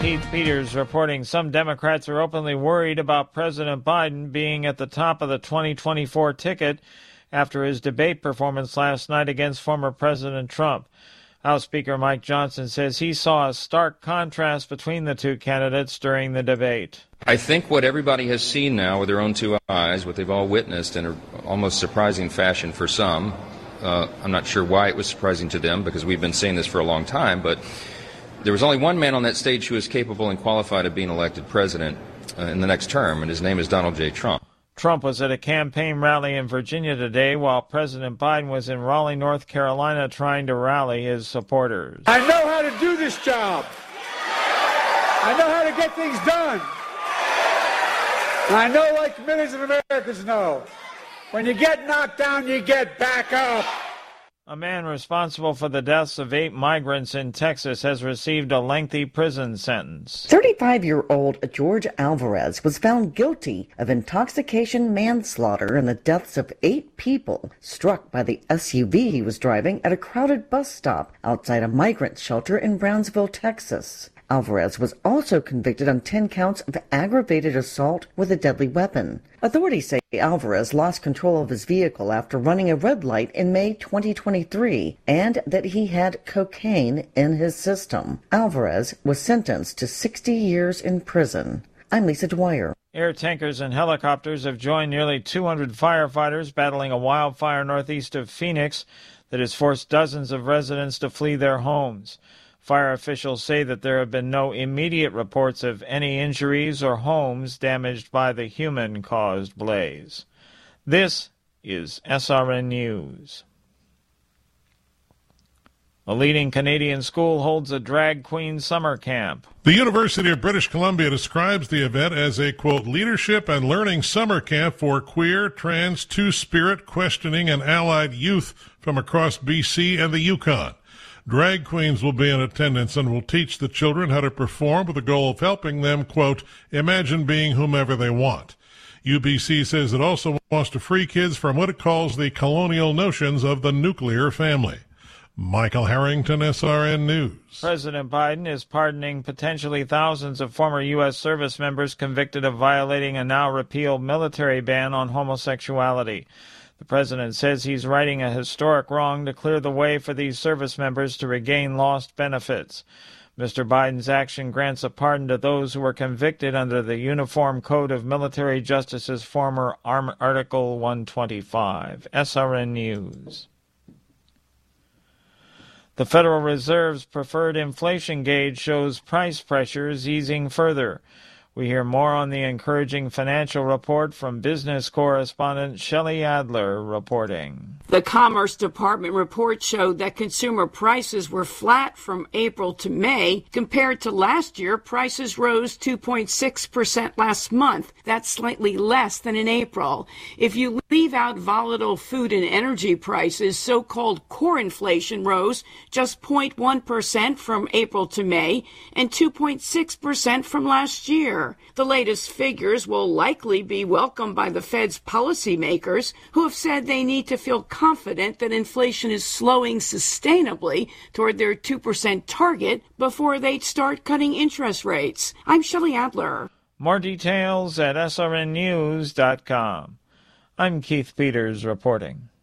Keith Peters reporting some Democrats are openly worried about President Biden being at the top of the 2024 ticket after his debate performance last night against former President Trump. House Speaker Mike Johnson says he saw a stark contrast between the two candidates during the debate. I think what everybody has seen now with their own two eyes, what they've all witnessed in an almost surprising fashion for some, I'm not sure why it was surprising to them because we've been saying this for a long time, but there was only one man on that stage who is capable and qualified of being elected president in the next term, and his name is Donald J. Trump. Trump was at a campaign rally in Virginia today while President Biden was in Raleigh, North Carolina, trying to rally his supporters. I know how to do this job. I know how to get things done. And I know, like millions of Americans know, when you get knocked down, you get back up. A man responsible for the deaths of 8 migrants in Texas has received a lengthy prison sentence. 35-year-old George Alvarez was found guilty of intoxication manslaughter in the deaths of 8 people struck by the SUV he was driving at a crowded bus stop outside a migrant shelter in Brownsville, Texas. Alvarez was also convicted on 10 counts of aggravated assault with a deadly weapon. Authorities say Alvarez lost control of his vehicle after running a red light in May 2023 and that he had cocaine in his system. Alvarez was sentenced to 60 years in prison. I'm Lisa Dwyer. Air tankers and helicopters have joined nearly 200 firefighters battling a wildfire northeast of Phoenix that has forced dozens of residents to flee their homes. Fire officials say that there have been no immediate reports of any injuries or homes damaged by the human-caused blaze. This is SRN News. A leading Canadian school holds a drag queen summer camp. The University of British Columbia describes the event as a, quote, leadership and learning summer camp for queer, trans, two-spirit, questioning, and allied youth from across BC and the Yukon. Drag queens will be in attendance and will teach the children how to perform with the goal of helping them, quote, imagine being whomever they want. UBC says it also wants to free kids from what it calls the colonial notions of the nuclear family. Michael Harrington, SRN News. President Biden is pardoning potentially thousands of former U.S. service members convicted of violating a now repealed military ban on homosexuality. The president says he's righting a historic wrong to clear the way for these service members to regain lost benefits. Mr. Biden's action grants a pardon to those who were convicted under the Uniform Code of Military Justice's former Article 125. SRN News. The Federal Reserve's preferred inflation gauge shows price pressures easing further. We hear more on the encouraging financial report from business correspondent Shelley Adler reporting. The Commerce Department report showed that consumer prices were flat from April to May. Compared to last year, prices rose 2.6% last month. That's slightly less than in April. If you leave out volatile food and energy prices, so-called core inflation rose just 0.1% from April to May and 2.6% from last year. The latest figures will likely be welcomed by the Fed's policymakers, who have said they need to feel confident that inflation is slowing sustainably toward their 2% target before they start cutting interest rates. I'm Shelley Adler. More details at srnnews.com. I'm Keith Peters reporting.